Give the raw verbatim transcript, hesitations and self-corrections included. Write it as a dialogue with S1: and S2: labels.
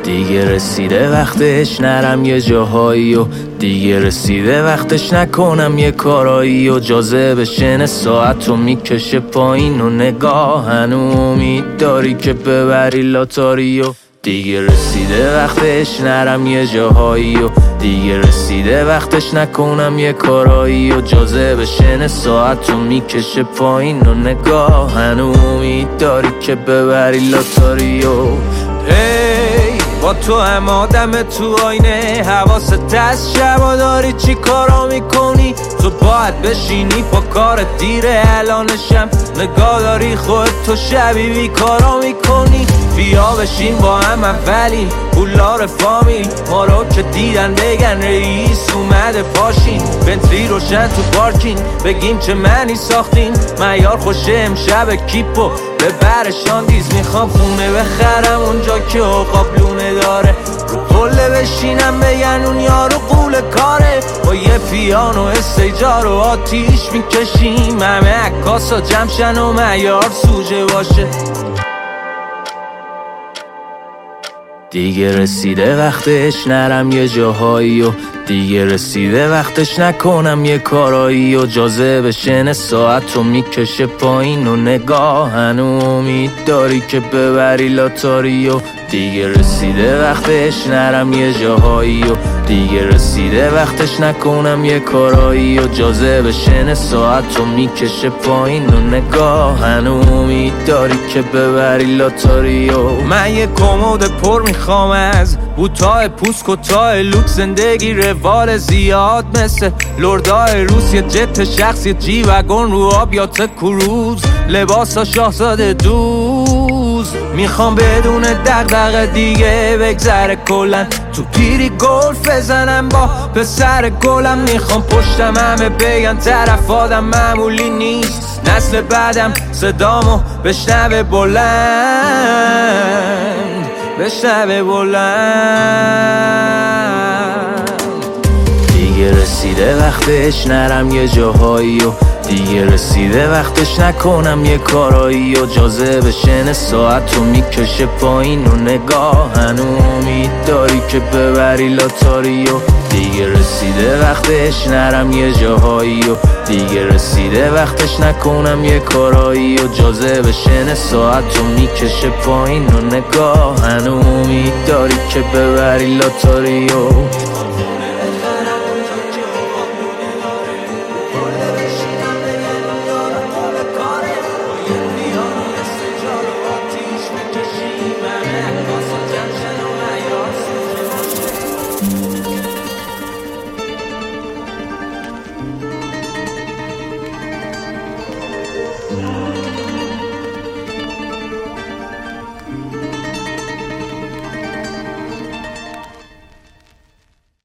S1: دیگه رسیده وقتش نرم یه جاهایی و دیگه رسیده وقتش نکنم یه کارایی و جاذبه شن ساعت رو میکشه پایین و نگاه هنو امید داری که ببری لاتاری و دیگه رسیده وقتش نرم یه جاهایی و دیگه رسیده وقتش نکنم یه کارایی و جاذبه شن ساعت رو میکشه پایین و نگاه هنو امید داری که ببری لاتاری و ای با تو هم آدم تو آینه حواست از شبا داری چی کارا میکنی تو باید بشینی پا کارت دیره الانشم نگاه داری خود تو شبی بی کارا میکنی بیا بشین با هم اولی پولار فامیل ما رو که دیدن بگن رئیس اومده پاشین بنتلی روشن تو پارکین بگیم چه منی ساختین معیار خوشه امشب کیپو به برشان دیز میخوام خونه بخرم اونجا که قابلونه داره رو پله بشینم بگن اون یارو قول کاره با یه پیانو استیجار و آتیش میکشیم همه عکاسا جمشن و معیار سوژه باشه دیگه رسیده وقتش نرم یه جاهایی و دیگه رسیده وقتش نکنم یه کارایی و جاذبه شن ساعت رو میکشه پایین و نگاه هنو امید داری که ببری لاتاری و دیگه رسیده وقتش نرم یه جاهایی و دیگه رسیده وقتش نکنم یه کارایی و جاذبه شن ساعت رو میکشه پایین و نگاه هنو امید داری که ببری لاتاری و من یه کمد پر میخوام از بوتای پوست کتای لوک زندگی روال زیاد مثل لردای روس یه جت شخص یه جی وگن رو آب یا ت کروز لباسا شاهزاده دوز میخوام بدون دغدغه دیگه بگذره کلن تو پیری گلف بزنم با پسر گلم میخوام پشتم همه بگن طرف آدم معمولی نیست نسل بعدم صدامو بشنوه بلند بشنوه بلند دیگه رسیده وقتش نرم یه جاهایی و دیگه رسیده وقتش نکنم یه کارایی و جاذبه شن ساعت رو میکشه پایین و نگاه هنو امید داری که ببری لاتاری و دیگه رسیده وقتش نرم یه جاهایی و دیگه رسیده وقتش نکنم یه کارایی و جاذبه شن ساعت رو میکشه پایین و نگاه هنو امید داری که ببری لاتاری و